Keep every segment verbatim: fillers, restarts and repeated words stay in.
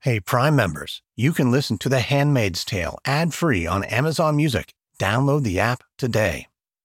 Hey, Prime members, you can listen to The Handmaid's Tale ad-free on Amazon Music. Download the app today.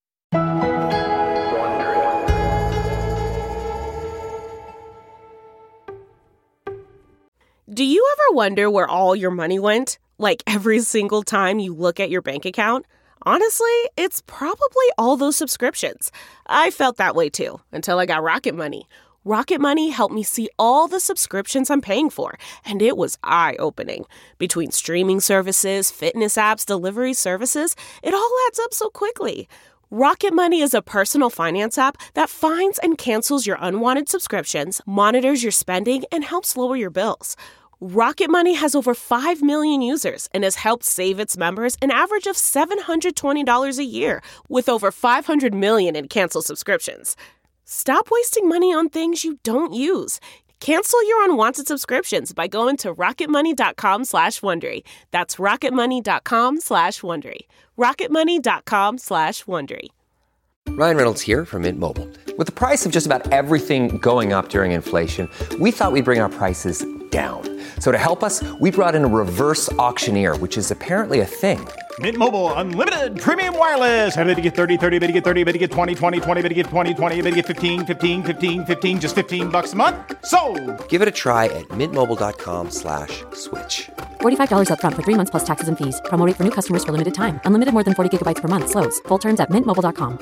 Do you ever wonder where all your money went? Like every single time you look at your bank account? Honestly, it's probably all those subscriptions. I felt that way too, until I got Rocket Money. Rocket Money helped me see all the subscriptions I'm paying for, and it was eye-opening. Between streaming services, fitness apps, delivery services, it all adds up so quickly. Rocket Money is a personal finance app that finds and cancels your unwanted subscriptions, monitors your spending, and helps lower your bills. Rocket Money has over five million users and has helped save its members an average of seven hundred twenty dollars a year, with over five hundred million in canceled subscriptions. Stop wasting money on things you don't use. Cancel your unwanted subscriptions by going to rocketmoney.com slash Wondery. That's rocketmoney.com slash Wondery. rocketmoney.com slash Wondery. Ryan Reynolds here from Mint Mobile. With the price of just about everything going up during inflation, we thought we'd bring our prices down. So to help us, we brought in a reverse auctioneer, which is apparently a thing. Mint Mobile Unlimited Premium Wireless. How to get thirty, thirty, how to get thirty, how to get twenty, twenty, twenty, how to get twenty, twenty, how to get fifteen, fifteen, fifteen, fifteen, just fifteen bucks a month? Sold! Give it a try at mintmobile.com slash switch. forty-five dollars up front for three months plus taxes and fees. Promo rate for new customers for limited time. Unlimited more than forty gigabytes per month. Slows full terms at mint mobile dot com.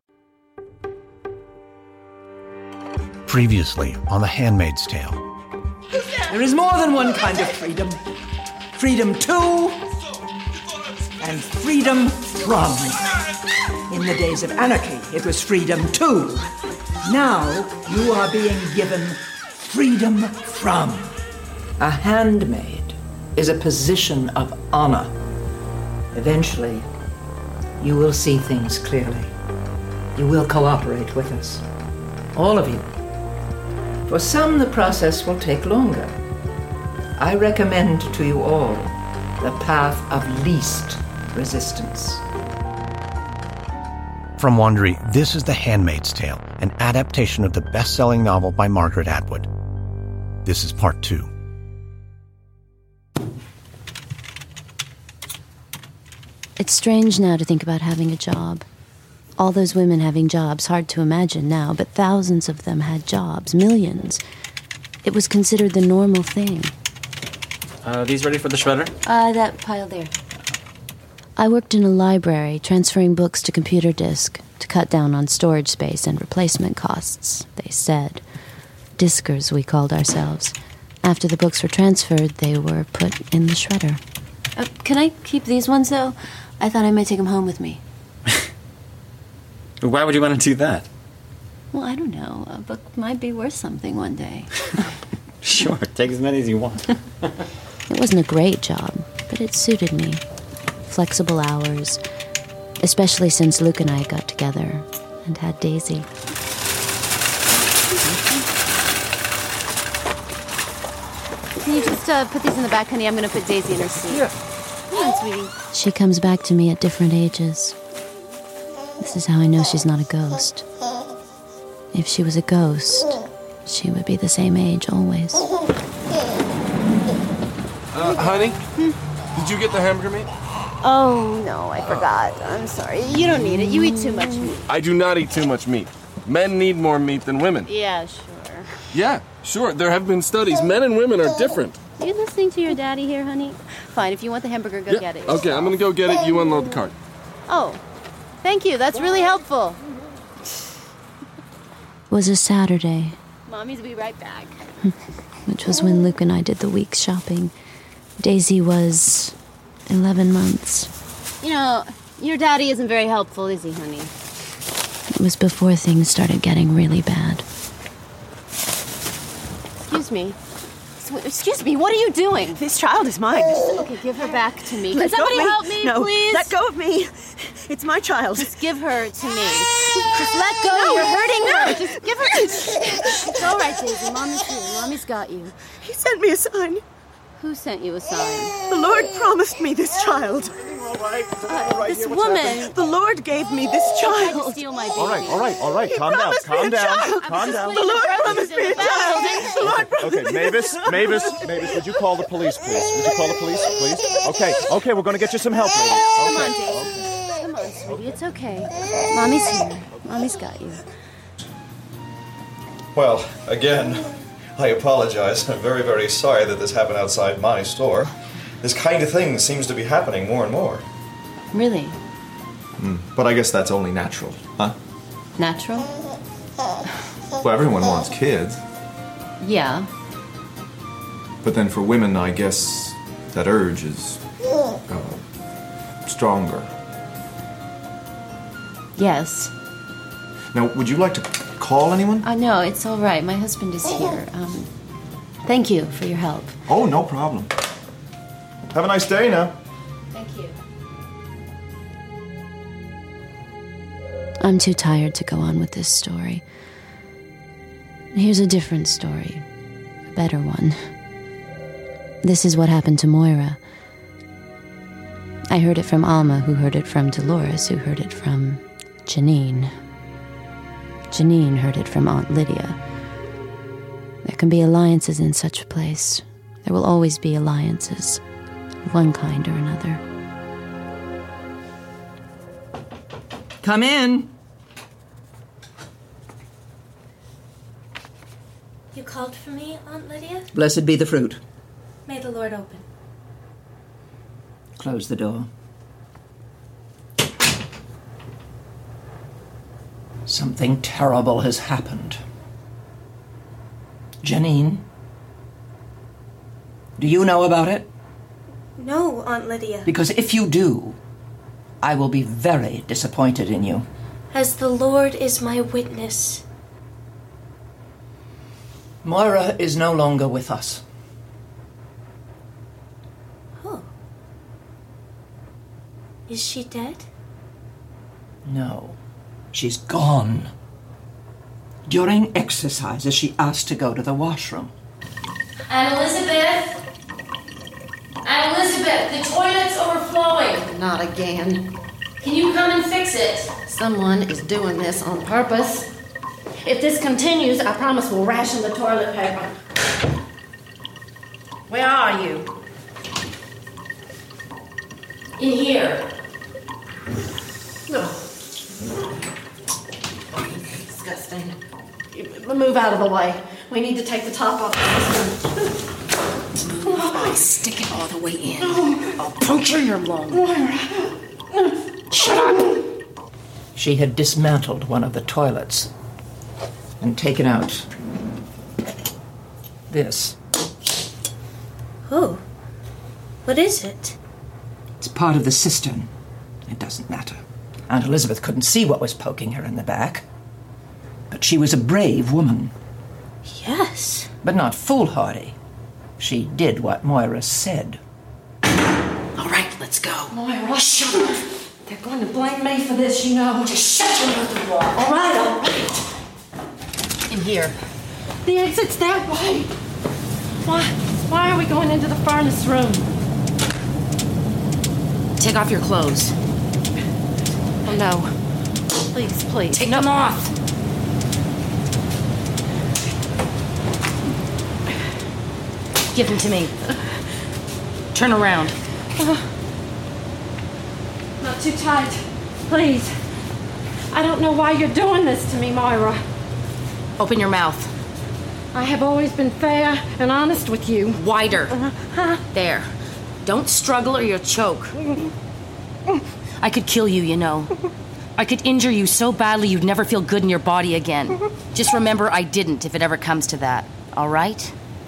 Previously on The Handmaid's Tale. There is more than one kind of freedom. Freedom to and freedom from. In the days of anarchy, it was freedom to. Now you are being given freedom from. A handmaid is a position of honor. Eventually, you will see things clearly. You will cooperate with us. All of you. For some, the process will take longer. I recommend to you all the path of least resistance. From Wondery, this is The Handmaid's Tale, an adaptation of the best-selling novel by Margaret Atwood. This is part two. It's strange now to think about having a job. All those women having jobs, hard to imagine now, but thousands of them had jobs, millions. It was considered the normal thing. Uh, are these ready for the shredder? Uh, that pile there. I worked in a library, transferring books to computer disk to cut down on storage space and replacement costs, they said. Diskers, we called ourselves. After the books were transferred, they were put in the shredder. Uh, can I keep these ones, though? I thought I might take them home with me. Why would you want to do that? Well, I don't know. A book might be worth something one day. Sure, take as many as you want. It wasn't a great job, but it suited me. Flexible hours, especially since Luke and I got together and had Daisy. Can you just uh, put these in the back, honey? I'm going to put Daisy in her seat. Yeah. Come on, sweetie. She comes back to me at different ages. This is how I know she's not a ghost. If she was a ghost, she would be the same age always. Uh, honey, Hmm? did you get the hamburger meat? Oh, no, I forgot. I'm sorry. You don't need it. You eat too much meat. I do not eat too much meat. Men need more meat than women. Yeah, sure. Yeah, sure. There have been studies. Men and women are different. Are you listening to your daddy here, honey? Fine, if you want the hamburger, go Yeah, get it. okay, I'm gonna go get it. You unload the cart. Oh, thank you. That's really helpful. It was a Saturday, Mommy's be right back. which was when Luke and I did the week's shopping. Daisy was eleven months. You know, your daddy isn't very helpful, is he, honey? It was before things started getting really bad. Excuse me. Sw- Excuse me, what are you doing? This child is mine. Okay, give her back to me. Can Let go of somebody me. help me, no, please? let go of me. It's my child. Just give her to me. Just let go. No, you're hurting her. Just give her to me. It's all right, Daisy. Mommy's here. Mommy's got you. He sent me a sign. Who sent you a sign? The Lord promised me this child. all right? Uh, all right this here? What's woman. happening? The Lord gave me this Tried to child. steal my baby. All right, all right, all right. Calm down, promised me calm a down, child. calm down. The Lord promised me a child. The Lord Okay, Mavis, Mavis, Mavis, would you call the police, please? Would you call the police, please? Okay, okay, we're going to get you some help, lady. Come on, Okay. Daisy. Come on, sweetie. It's okay. Mommy's here. Mommy's got you. Well, again, I apologize. I'm very, very sorry that this happened outside my store. This kind of thing seems to be happening more and more. Really? Hmm. But I guess that's only natural, huh? Natural? Well, everyone wants kids. Yeah. But then for women, I guess that urge is uh, stronger. Yes. Now, would you like to call anyone? Uh, no, it's all right. My husband is here. Um, thank you for your help. Oh, no problem. Have a nice day now. Thank you. I'm too tired to go on with this story. Here's a different story. A better one. This is what happened to Moira. I heard it from Alma, who heard it from Dolores, who heard it from Janine. Janine heard it from Aunt Lydia. There can be alliances in such a place. There will always be alliances, of one kind or another. Come in. You called for me, Aunt Lydia? Blessed be the fruit. May the Lord open. Close the door. Something terrible has happened. Janine, do you know about it? No, Aunt Lydia. Because if you do, I will be very disappointed in you. As the Lord is my witness. Moira is no longer with us. Oh. Is she dead? No. She's gone. During exercises, she asked to go to the washroom. Aunt Elizabeth? Aunt Elizabeth, the toilet's overflowing. Not again. Can you come and fix it? Someone is doing this on purpose. If this continues, I promise we'll ration the toilet paper. Where are you? In here. No. Disgusting. Move out of the way. We need to take the top off this one. Oh, stick it all the way in. I'll puncture your lung. Shut up! She had dismantled one of the toilets and taken out this. Oh. What is it? It's part of the cistern. It doesn't matter. Aunt Elizabeth couldn't see what was poking her in the back. But she was a brave woman. Yes. But not foolhardy. She did what Moira said. All right, let's go. Moira, shut up. They're going to blame me for this, you know. Just shut your mouth. All right, all right. In here. The exit's that way. Why, why are we going into the furnace room? Take off your clothes. Oh, no. Please, please. Take no. them off. Give them to me. Turn around. Uh, not too tight. Please. I don't know why you're doing this to me, Moira. Open your mouth. I have always been fair and honest with you. Wider. Uh-huh. There. Don't struggle or you'll choke. I could kill you, you know. I could injure you so badly you'd never feel good in your body again. Just remember I didn't if it ever comes to that. All right?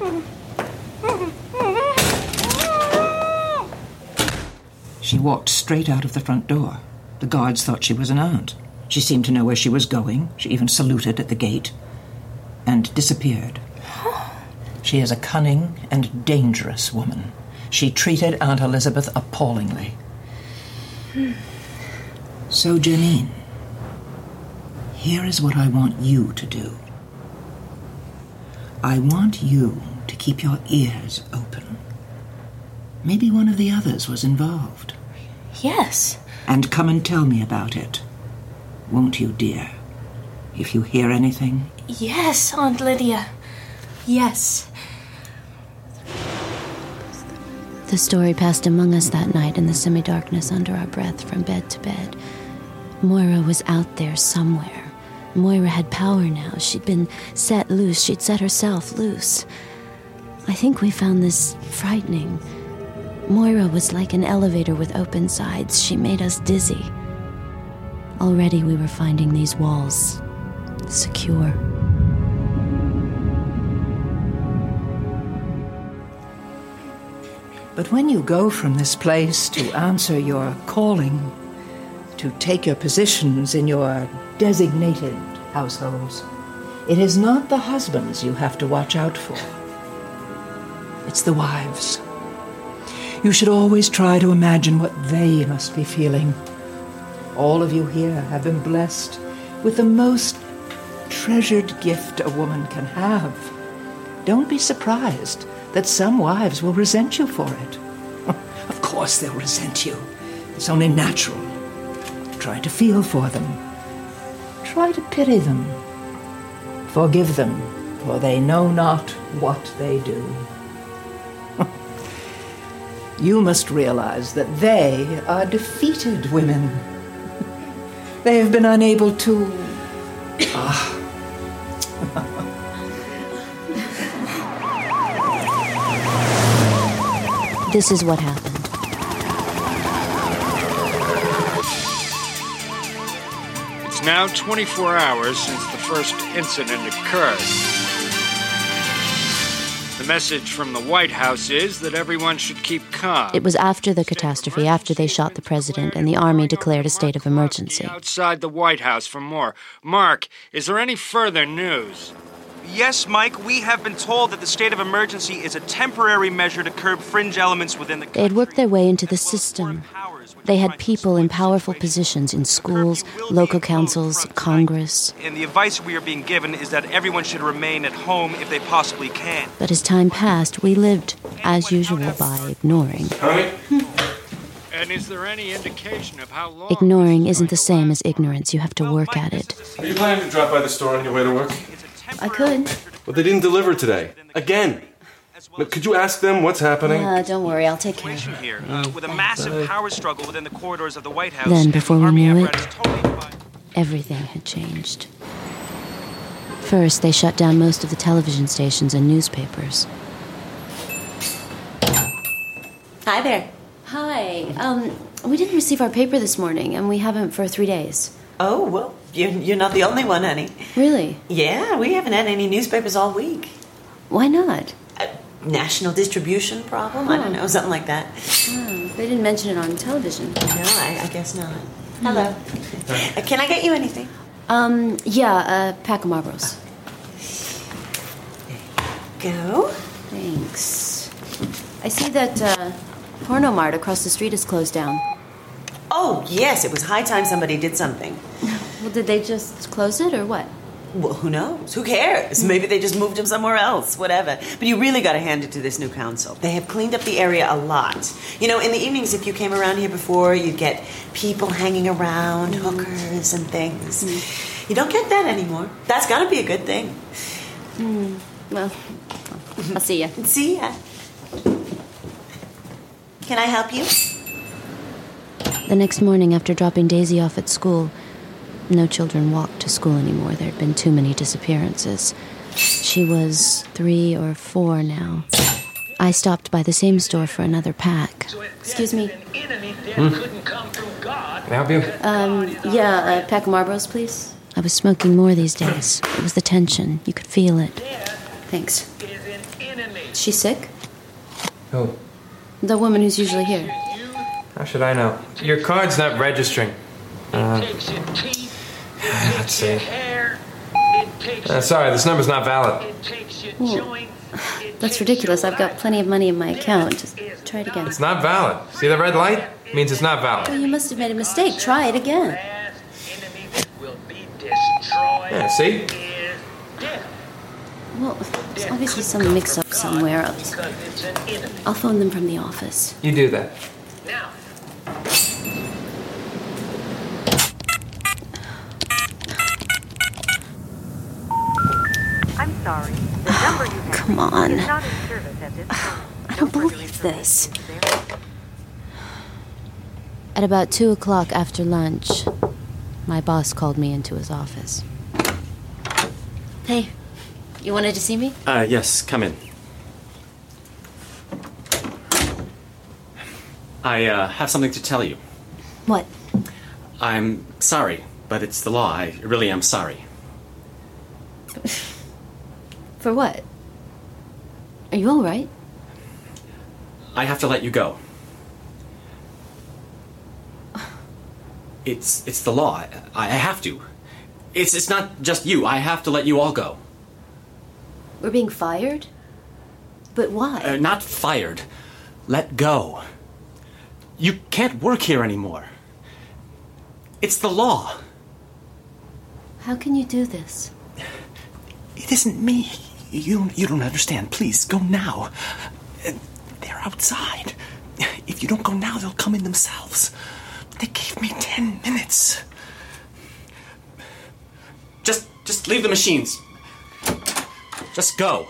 She walked straight out of the front door. The guards thought she was an aunt. She seemed to know where she was going. She even saluted at the gate and disappeared. She is a cunning and dangerous woman. She treated Aunt Elizabeth appallingly. So, Janine, here is what I want you to do. I want you to keep your ears open. Maybe one of the others was involved. Yes. And come and tell me about it. Won't you, dear? If you hear anything? Yes, Aunt Lydia. Yes. The story passed among us that night in the semi-darkness under our breath from bed to bed. Moira was out there somewhere. Moira had power now. She'd been set loose. She'd set herself loose. I think we found this frightening. Moira was like an elevator with open sides. She made us dizzy. Already we were finding these walls secure. But when you go from this place to answer your calling, to take your positions in your designated households, it is not the husbands you have to watch out for. It's the wives. You should always try to imagine what they must be feeling. All of you here have been blessed with the most treasured gift a woman can have. Don't be surprised that some wives will resent you for it. Of course they'll resent you. It's only natural. Try to feel for them. Try to pity them. Forgive them, for they know not what they do. You must realize that they are defeated women. They have been unable to... Ah. This is what happened. It's now twenty-four hours since the first incident occurred. The message from the White House is that everyone should keep calm. It was after the catastrophe, after they shot the president, and the army declared a state of emergency. Outside the White House for more. Mark, is there any further news? Yes, Mike, we have been told that the state of emergency is a temporary measure to curb fringe elements within the country. They had worked their way into the system. They had people in powerful positions in schools, local councils, Congress. And the advice we are being given is that everyone should remain at home if they possibly can. But as time passed, we lived, as usual, by ignoring. And is there any indication of how long... Ignoring isn't the same as ignorance. You have to work at it. Are you planning to drop by the store on your way to work? I could. Well, they didn't deliver today. Again. Look, could you ask them what's happening? Uh, don't worry, I'll take care of it. Here, uh, with a massive power struggle within the corridors of the White House. Then, before we knew it, everything had changed. First, they shut down most of the television stations and newspapers. Hi there. Hi. Um, we didn't receive our paper this morning, and we haven't for three days. Oh, well, you're, you're not the only one, honey. Really? Yeah, we haven't had any newspapers all week. Why not? A national distribution problem? Huh. I don't know, something like that. Oh, they didn't mention it on television. No, I, I guess not. Hello. Uh, can I get you anything? Um, yeah, a pack of Marlboros. Go. Thanks. I see that, uh, Porno Mart across the street is closed down. Oh, yes, it was high time somebody did something. Well, did they just close it, or what? Well, who knows? Who cares? Maybe they just moved him somewhere else, whatever. But you really got to hand it to this new council. They have cleaned up the area a lot. You know, in the evenings, if you came around here before, you'd get people hanging around, mm. hookers and things. Mm. You don't get that anymore. That's got to be a good thing. Mm. Well, I'll see ya. See ya. Can I help you? The next morning, after dropping Daisy off at school, no children walked to school anymore. There had been too many disappearances. She was three or four now. I stopped by the same store for another pack. Excuse me. Hmm? Can I help you? Um, yeah, a pack of Marlboros, please. I was smoking more these days. It was the tension. You could feel it. Thanks. Is she sick? Who? The woman who's usually here. How should I know? Your card's not registering. Uh, let's see. Uh, sorry, this number's not valid. Ooh. That's ridiculous. I've got plenty of money in my account. Just try it again. It's not valid. See the red light? It means it's not valid. Well, you must have made a mistake. Try it again. Yeah, see? Well, there's obviously some mix-up somewhere else. I'll phone them from the office. You do that. sorry. The number you have Come on. is not in service at this time. I don't believe this. At about two o'clock after lunch, my boss called me into his office. Hey, you wanted to see me? Uh, yes, come in. I, uh, have something to tell you. What? I'm sorry, but it's the law. I really am sorry. For what? Are you all right? I have to let you go. It's it's the law. I, I have to. It's it's not just you. I have to let you all go. We're being fired? But why? Uh, not fired. Let go. You can't work here anymore. It's the law. How can you do this? It isn't me. You you don't understand. Please, go now. They're outside. If you don't go now, they'll come in themselves. They gave me ten minutes. Just just leave the machines. Just go.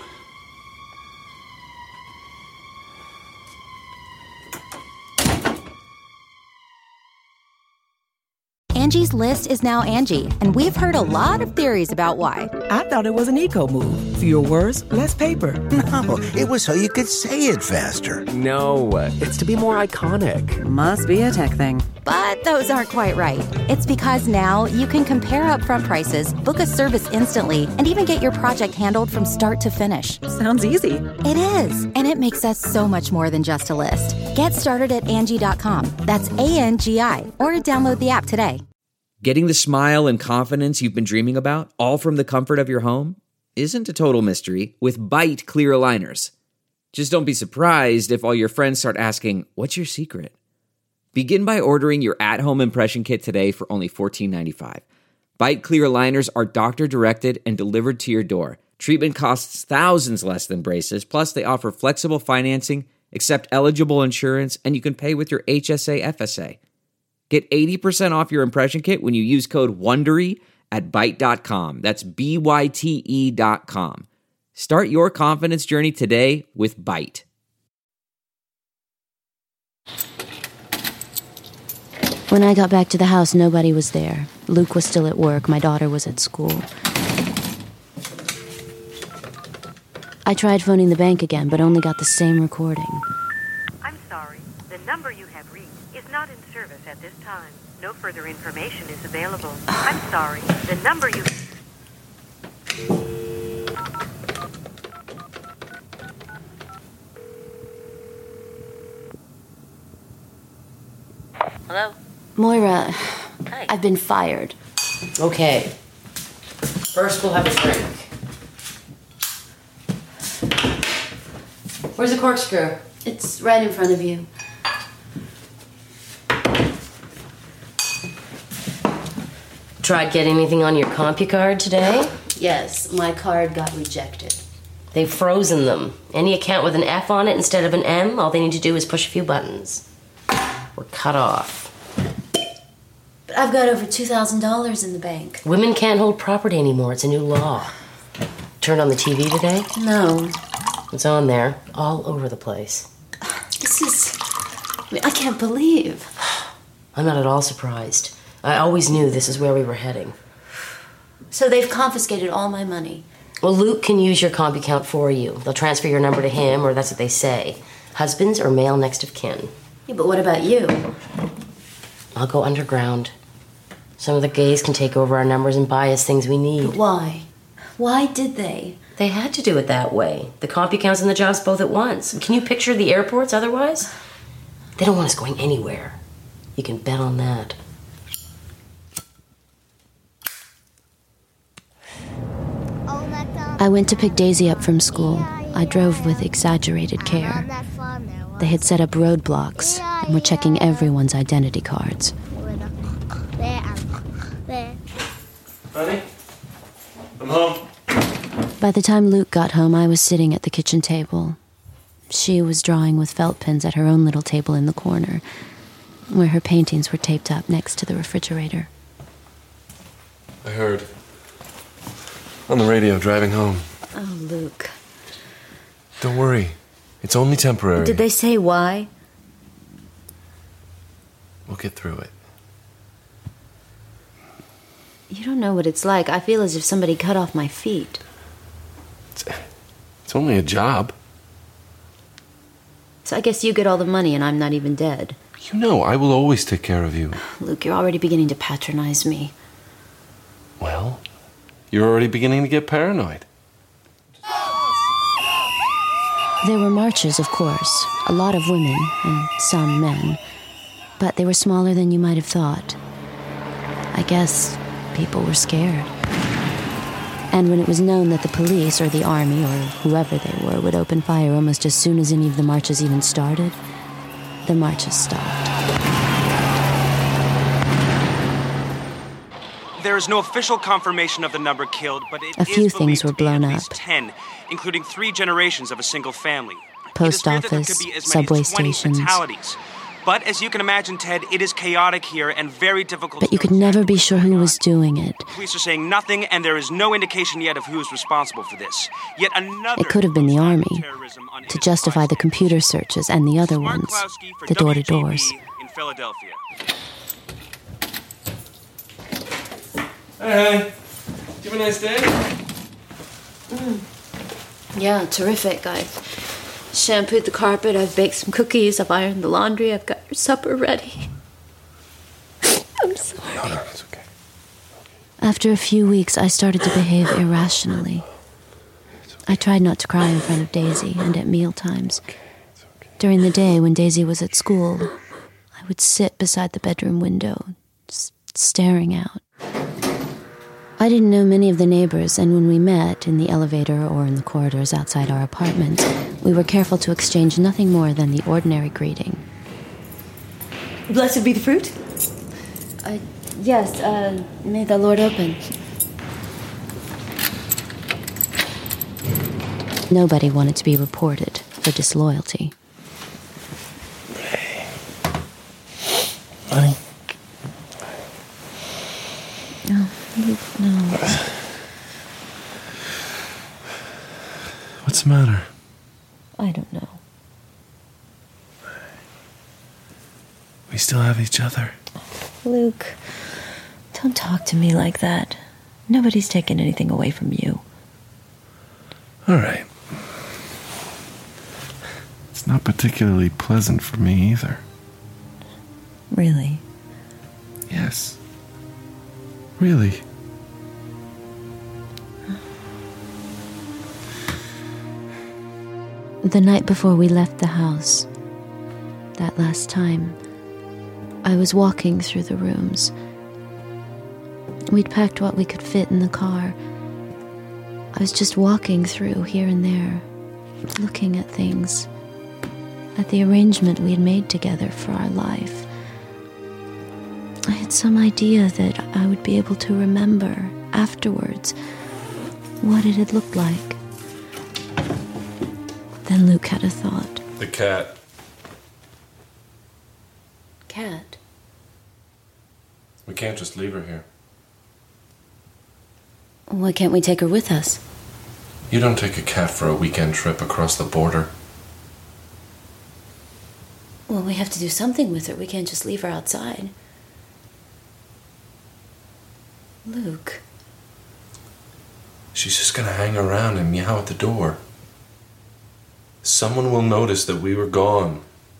Angie's List is now Angie, and we've heard a lot of theories about why. I thought it was an eco move. Fewer words, less paper. No, it was so you could say it faster. No, it's to be more iconic. Must be a tech thing. But those aren't quite right. It's because now you can compare upfront prices, book a service instantly, and even get your project handled from start to finish. Sounds easy. It is, and it makes us so much more than just a list. Get started at Angie dot com. That's A N G I, or download the app today. Getting the smile and confidence you've been dreaming about, all from the comfort of your home, isn't a total mystery with Byte clear aligners. Just don't be surprised if all your friends start asking, "What's your secret?" Begin by ordering your at-home impression kit today for only fourteen ninety-five. Byte clear aligners are doctor-directed and delivered to your door. Treatment costs thousands less than braces, plus they offer flexible financing, accept eligible insurance, and you can pay with your H S A F S A. Get eighty percent off your impression kit when you use code WONDERY at byte dot com. That's B Y T E dot com. Start your confidence journey today with Byte. When I got back to the house, nobody was there. Luke was still at work. My daughter was at school. I tried phoning the bank again, but only got the same recording. I'm sorry. The number you have reached is not in service at this time. No further information is available. I'm sorry. The number you... Hello? Moira, I've been fired. Okay. First, we'll have a drink. Where's the corkscrew? It's right in front of you. Tried getting anything on your CompuCard today? Yes, my card got rejected. They've frozen them. Any account with an F on it instead of an M, all they need to do is push a few buttons. We're cut off. But I've got over two thousand dollars in the bank. Women can't hold property anymore. It's a new law. Turned on the T V today? No. It's on there, all over the place. This is... I mean, I can't believe. I'm not at all surprised. I always knew this is where we were heading. So they've confiscated all my money. Well, Luke can use your comp account for you. They'll transfer your number to him, or that's what they say. Husbands or male next of kin. Yeah, but what about you? I'll go underground. Some of the gays can take over our numbers and buy us things we need. But why? Why did they? They had to do it that way. The comp accounts and the jobs both at once. Can you picture the airports otherwise? They don't want us going anywhere. You can bet on that. I went to pick Daisy up from school. I drove with exaggerated care. They had set up roadblocks and were checking everyone's identity cards. Honey, I'm home. By the time Luke got home, I was sitting at the kitchen table. She was drawing with felt pens at her own little table in the corner, where her paintings were taped up next to the refrigerator. I heard. On the radio driving home. Oh, Luke. Don't worry. It's only temporary. Did they say why? We'll get through it. You don't know what it's like. I feel as if somebody cut off my feet. It's, it's only a job. So I guess you get all the money and I'm not even dead. You know, I will always take care of you. Luke, you're already beginning to patronize me. Well, you're already beginning to get paranoid. There were marches, of course. A lot of women and some men. But they were smaller than you might have thought. I guess people were scared. And when it was known that the police or the army or whoever they were would open fire almost as soon as any of the marches even started, the marches stopped. There is no official confirmation of the number killed, but it A few is things were believed to be blown at up. least ten, including three generations of a single family. Post It is feared that there office, could be as many subway as twenty stations. fatalities. But as you can imagine, Ted, it is chaotic here and very difficult But to you could never be sure who was doing it. Police are saying nothing, and there is no indication yet of who is responsible for this. Yet another It could have been the army, to justify the computer searches and the other ones, the door-to-doors. in Philadelphia. Hey, honey. Did you have a nice day? Mm. Yeah, terrific. I've shampooed the carpet, I've baked some cookies, I've ironed the laundry, I've got your supper ready. I'm sorry. No, no, it's okay. After a few weeks, I started to behave irrationally. I tried not to cry in front of Daisy and at meal times. During the day, when Daisy was at school, I would sit beside the bedroom window, just staring out. I didn't know many of the neighbors, and when we met, in the elevator or in the corridors outside our apartment, we were careful to exchange nothing more than the ordinary greeting. Blessed be the fruit? Uh, yes, uh, may the Lord open. Nobody wanted to be reported for disloyalty. Honey. No, no. What's the matter? I don't know. We still have each other. Luke, don't talk to me like that. Nobody's taken anything away from you. All right. It's not particularly pleasant for me either. Really? Yes. Really. The night before we left the house, that last time, I was walking through the rooms. We'd packed what we could fit in the car. I was just walking through here and there, looking at things, at the arrangement we had made together for our life. I had some idea that I would be able to remember afterwards what it had looked like. Then Luke had a thought. The cat. Cat? We can't just leave her here. Why can't we take her with us? You don't take a cat for a weekend trip across the border. Well, we have to do something with her. We can't just leave her outside. Luke. She's just gonna hang around and meow at the door. Someone will notice that we were gone.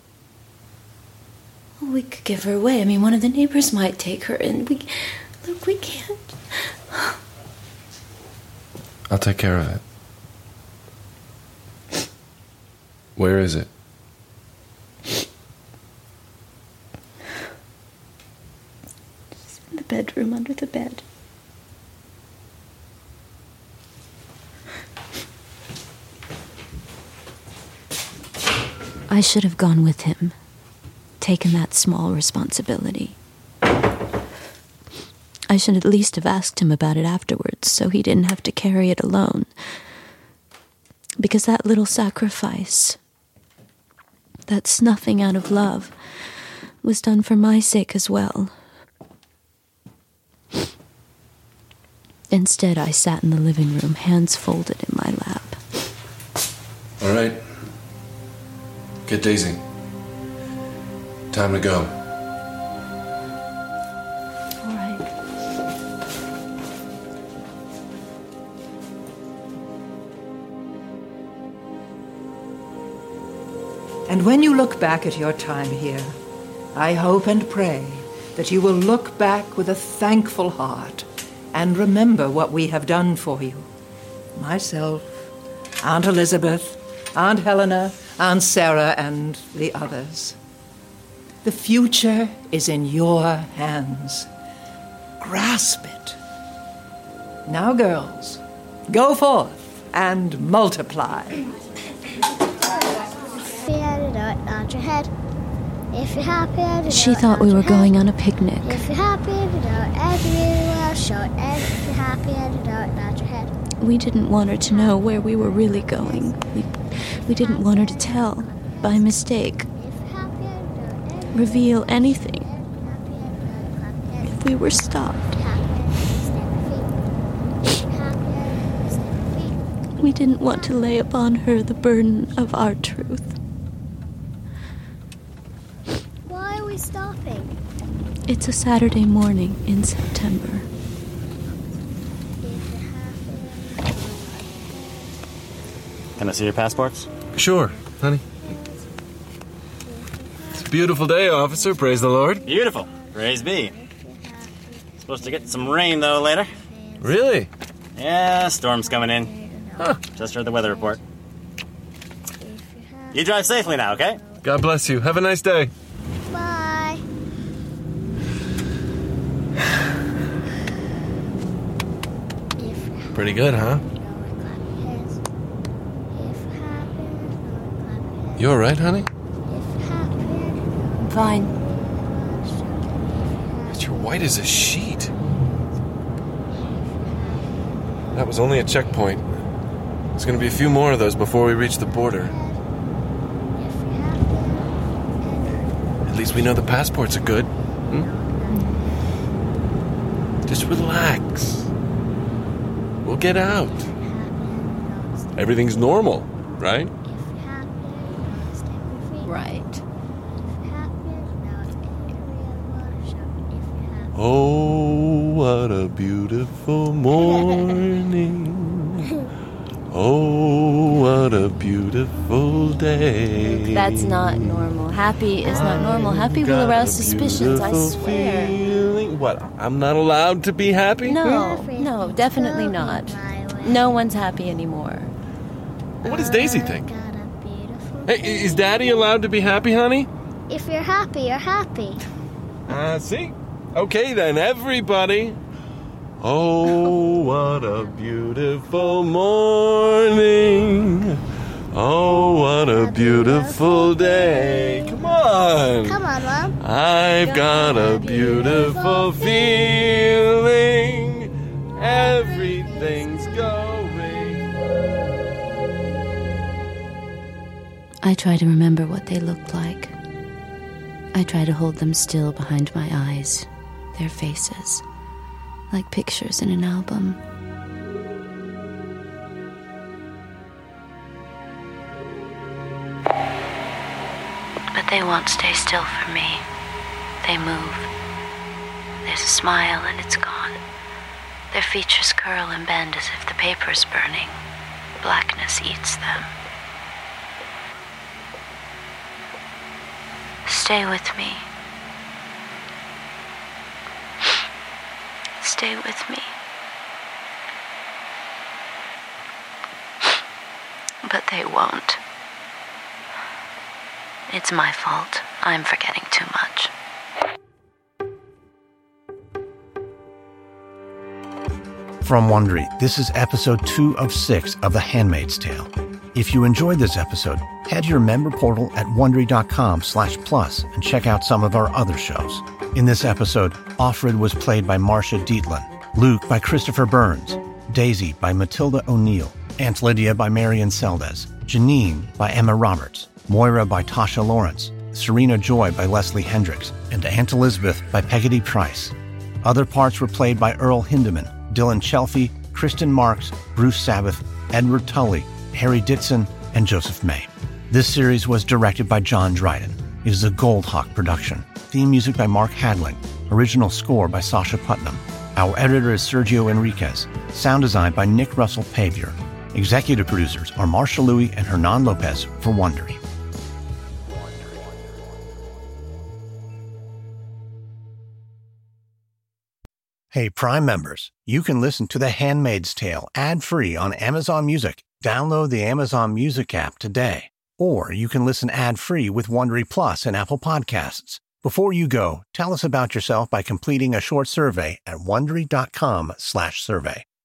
Well, we could give her away. I mean, one of the neighbors might take her, and we... Luke, we can't... I'll take care of it. Where is it? It's in the bedroom under the bed. I should have gone with him, taken that small responsibility. I should at least have asked him about it afterwards, so he didn't have to carry it alone. Because that little sacrifice, that snuffing out of love, was done for my sake as well. Instead, I sat in the living room, hands folded in my lap. Get Daisy. Time to go. All right. And when you look back at your time here, I hope and pray that you will look back with a thankful heart and remember what we have done for you. Myself, Aunt Elizabeth, Aunt Helena, Aunt Sarah, and the others. The future is in your hands. Grasp it. Now, girls, go forth and multiply. Nod your head. If you're happy, She thought we were going on a picnic. If you're happy, everywhere short. If you're happy, nod your head. We didn't want her to know where we were really going. We, we didn't want her to tell, by mistake, reveal anything. If we were stopped. We didn't want to lay upon her the burden of our truth. Why are we stopping? It's a Saturday morning in September. Can I see your passports? Sure, honey. It's a beautiful day, officer. Praise the Lord. Beautiful. Praise be. Supposed to get some rain, though, later. Really? Yeah, storm's coming in. Huh. Just heard the weather report. You drive safely now, okay? God bless you. Have a nice day. Bye. Pretty good, huh? You all right, honey? I'm fine. But you're white as a sheet. That was only a checkpoint. There's going to be a few more of those before we reach the border. At least we know the passports are good. Hmm? Just relax. We'll get out. Everything's normal, right? Right. Oh, what a beautiful morning. Oh, what a beautiful day. That's not normal. Happy is not normal. Happy will arouse suspicions, I swear. Feeling. What, I'm not allowed to be happy? No, no, definitely not. No one's happy anymore. What does Daisy think? Hey, is Daddy allowed to be happy, honey? If you're happy, you're happy. Uh, see? Okay then, everybody. Oh, what a beautiful morning. Oh, what a beautiful day. Come on. Come on, Mom. I've got a beautiful feeling. Everything's going. I try to remember what they looked like. I try to hold them still behind my eyes, their faces, like pictures in an album. But they won't stay still for me. They move. There's a smile and it's gone. Their features curl and bend as if the paper's burning. Blackness eats them. Stay with me. Stay with me. But they won't. It's my fault. I'm forgetting too much. From Wondery, this is episode two of six of The Handmaid's Tale. If you enjoyed this episode, head to your member portal at Wondery.com slash plus and check out some of our other shows. In this episode, Offred was played by Marcia Dietland, Luke by Christopher Burns, Daisy by Matilda O'Neill, Aunt Lydia by Marion Seldes, Janine by Emma Roberts, Moira by Tasha Lawrence, Serena Joy by Leslie Hendricks, and Aunt Elizabeth by Peggotty Price. Other parts were played by Earl Hindeman, Dylan Chelfie, Kristen Marks, Bruce Sabbath, Edward Tully, Harry Ditson, and Joseph May. This series was directed by John Dryden. It is a Goldhawk production. Theme music by Mark Hadling. Original score by Sasha Putnam. Our editor is Sergio Enriquez. Sound design by Nick Russell Pavier. Executive producers are Marsha Louie and Hernan Lopez for Wondery. Hey, Prime members, you can listen to The Handmaid's Tale ad-free on Amazon Music. Download the Amazon Music app today. Or you can listen ad-free with Wondery Plus and Apple Podcasts. Before you go, tell us about yourself by completing a short survey at wondery dot com slash survey.